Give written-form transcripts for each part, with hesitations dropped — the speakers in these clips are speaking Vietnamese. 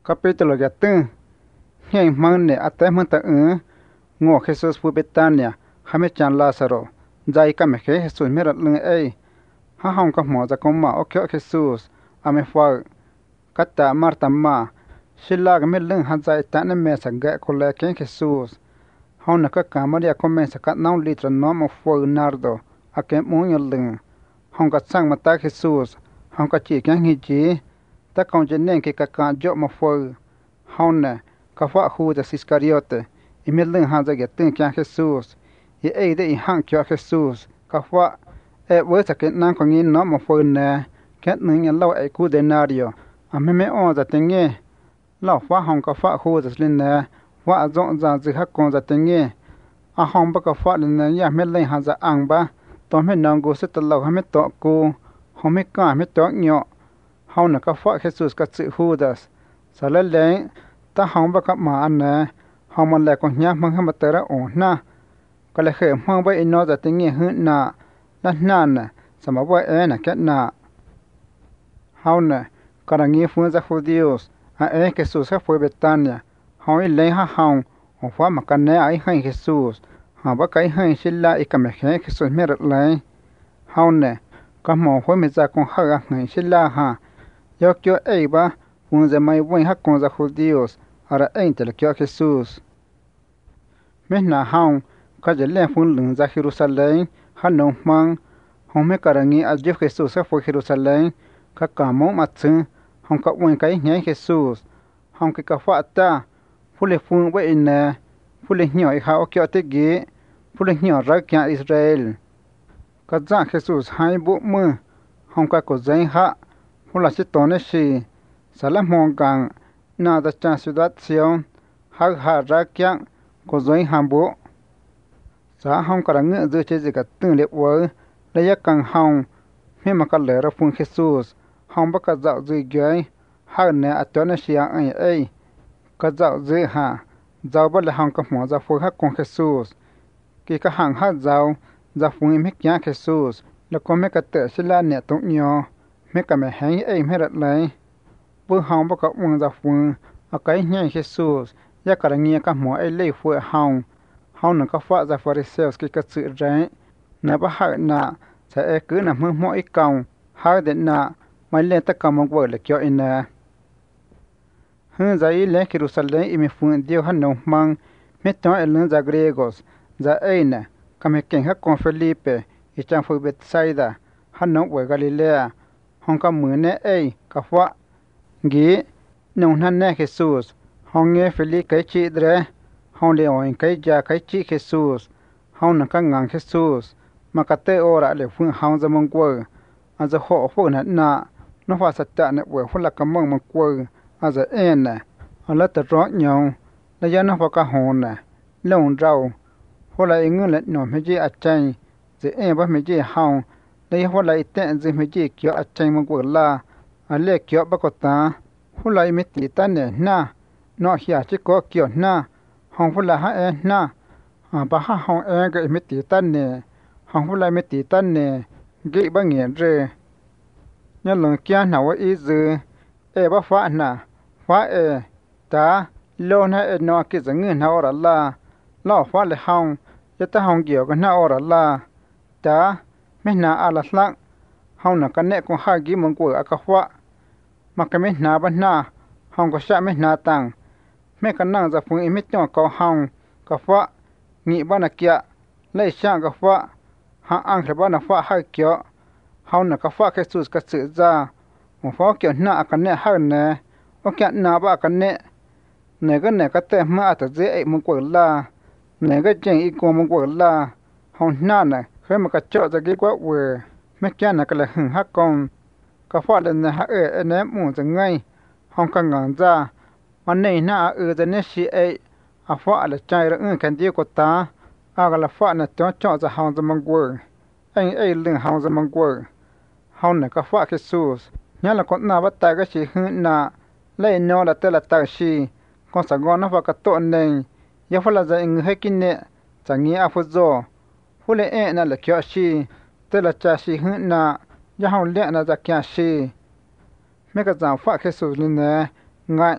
capítulo ya ten hay man até man ta ngo Jesus fu Betania hame chan Lázaro dai ka me Jesus mera lung ei ha hong ka mo za ko ma o kyo Jesus ame fa kata Marta ma shila ga me lung han zai ta ne me sa ga ko le ken Jesus hong na ka Maria come sa ka naun litra no mo fo nardo a ke mo nyol lung hong ka sang mata Jesus hong ka chi kan hi chi ta kong je nen ke ka jo mo fo hong na ka fa hu da Iscariote y me lưng han za tin kya Jesus y ei de han kya Jesus ka fa e wo sa ke nan ko ngi no mo fo na ke ning lo e ku denario a me on za tenge lo fa hong ka fa hu da lin na wa zong za zi ha kon za tenge a hong ba ka fa lin na ya me lưng han za ang ba to me nang go se ta lo ha me to ku ho me ka me to nyo hong na ka fa Jesus ka zi hu das sa le le ta hong ba ka ma an na hong man le ko nya mang ha ma ta ra o na ka le khe mang ba ino za tingi hu na na sa ma ba e na ke na hong na ka ra ngi fu za judíos a e Jesus ha fu Betania hong i le ha hong o fa ma ka ne ai hai Jesus ha ba kai hai shilla i ka me khe Jesus me ra le hong na ka mo fu me za ko ha ga ngai shilla ha yo kyo e ba fu za mai wen ha ko za judíos ara eintel kyo Jesus mehna haun ka je le fun lung za Jerusalem hano mang hong me karangi a je Jesus ha fo Jerusalem ka mo ma tsu hong ka wen kai ngai Jesus hong ka fa ta fule fun we in fule nyo i ha o kyo te gi fule nyo ra kya Israel ka za Jesus hai bu mu hong ka ko zain ha fula si to ne si salam hong gang na da cha ciudad Sion ha ra kya ko zoi hambo sa hong ka rang zu che ji ka tu le wo le ya kang hong me ma ka le ra fun Jesus hong ba ka za zu gai ha ne a to na sia ai ka za zu ha za ba le hong ka mo za fu ha kon Jesus ki ka hang ha za fu me kya Jesus le ko me ka te sila ne to nyo me ka me hai ai me ra lai bu hong ba ka un za fu a kai nya Jesus ya ka ngi ka mo ai le fu hong na ka fa za Pharisees ki ka tsu rai na ba ha na sa e ku na mo i kaung ha de na mai le ta ka mo wo le kyo ina hun za i le Jerusalem i me fu dio han no mang me to el za gregos za eina ka me ken ha con Felipe i chang fu Betsaida han no wo Galilea hong ka mu ne ei ka fa gi no nan ne Jesus hong nge Felipe kai chi dre hong le oin kai ja kai chi Jesus hong na ka ngang Jesus ma ka te ora le fu hong za mong ko a za ho fu na no fa sa ta ne wo fu la ka mong ko a za en na a la ta ro nyong la ya no fa ka hon na long rao ho la ing le no me ji a chai ze en ba me ji hong le ho la ite ze me ji kyo a chai mong ko la a le kyo ba ko ta hu lai me ti ta ne na no hia chi ko kyo na hong fu la ha e na ba ha hong e ga me ti ta ne hong fu lai me ti ta ne ge ba nge re nya long kya na wa i zu e ba fa na fa e ta lo na e no ki zang na ora la lo fa le hong ya ta hong gyo ga na ora la ta me na ala slang hong na ka ne ko ha gi mong ko aka fa ma ka me na ba na hong ko sha me na tang me ka nang za phung i me to ko hong ka fa ngi ba na kya le sha ka fa ha ang kha ba na fa ha kyo hong na ka fa Jesus ka tsu za mo fa kyo na ka ne ha ne o kya na ba ka ne ne ka te ma ta je ai mong ko la ne ga chen i ko mong ko la hong na na khe ma ka cho za ge kwa we me kya na ka la hng ha kong ka fa le na ha e ne mu za ngai hong ka ngang za ma nei na za ne shi ai a fa la chai ra kan di ko ta a ga la fa na to cho za hong za mong ko ai lưng hong za mong ko hong na ka fa Jesus nya la ko na ba ta ga shi hu na le no la te la ta shi ko sa go na fa ka to nei ya fa la za ing he kin ne cha ngi a fu zo fu le e na la kyo shi te la cha shi hu na ya hong le na za kya shi me ka za fa Jesus ni ne ngai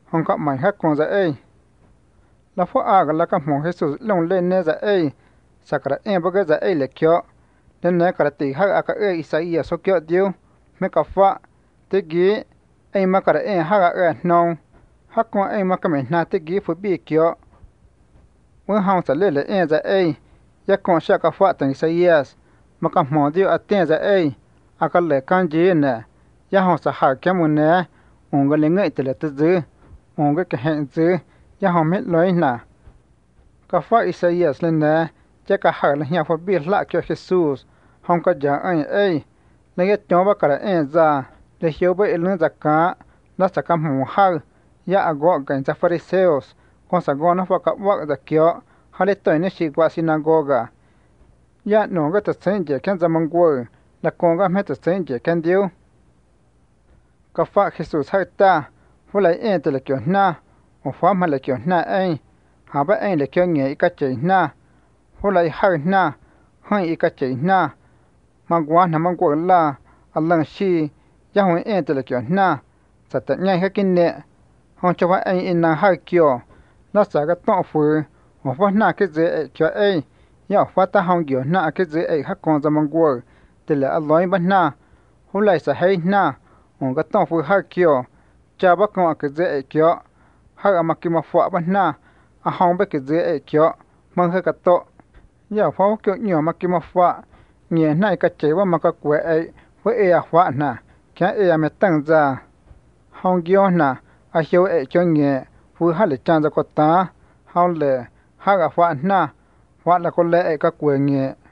hong có mày hát con dạy ấy là phó à cái là cái mong Jesus lông lên nè dạy ấy sao cái em bao cái dạy ấy lệ kio nên nè cái tỷ hát à cái ấy Isaiah số kio điêu mấy cái phá thế gì ấy mà cái em hát à ấy nong hát con ấy mà cái mình na thế gì phải bị kio when hong sẽ lên em dạy ấy ya con sẽ cái phá từng Isaiah mà cái mong điêu ở tiền dạy ấy à cái lệ can gì nè ya hong sẽ hát cái món nè ông cái lệ ngay từ là từ từ ông cái hẹn từ ya hong biết nói nè cái phá Isaiah lên nè chắc cái hát là nhà phải biết lại cho Jesus hong cái giờ ấy lấy cho bác cái em ra để hiểu về lương giá cả nó sẽ cầm hồng hao ya agọ cái cha Phariseos con sẽ gọi nó vào các vợ giá kia họ để tới nó chỉ qua synagoga ya nó cái tự nhiên chỉ cần zaman qua là con cái mấy tự nhiên chỉ cần điều cái pháp Jesus hay ta với lại em từ là kiểu na một pháp mà là kiểu na ấy họ bắt anh là kiểu nghe cái chỉ na với lại hay na hay cái chỉ na mà quan nằm qua là Allah shi ya hon en te le kyo na sa ta nyai ha kin ne hon cho wa ai in na ha kyo na sa ga to fu ho fa na ke ze kyo ai ya fa ta hon kyo na ke ze ai ha kon za mang go te le Allah ba na hu lai sa hai na hon ga to fu ha kyo cha ba kon ke ze ai kyo ha ma ki ma fa ba na a hon ba ke ze ai kyo mang ha ka to ya fa kyo nyo ma ki ma fa nghe này cái chế mà cái quẻ ấy với ai hóa nè cái ai mà tăng ra hong gió nè ai hiểu ấy cho nghe vừa hát để trang ra có ta hong lệ hát ở hóa nè hóa là con lệ cái quẻ nghe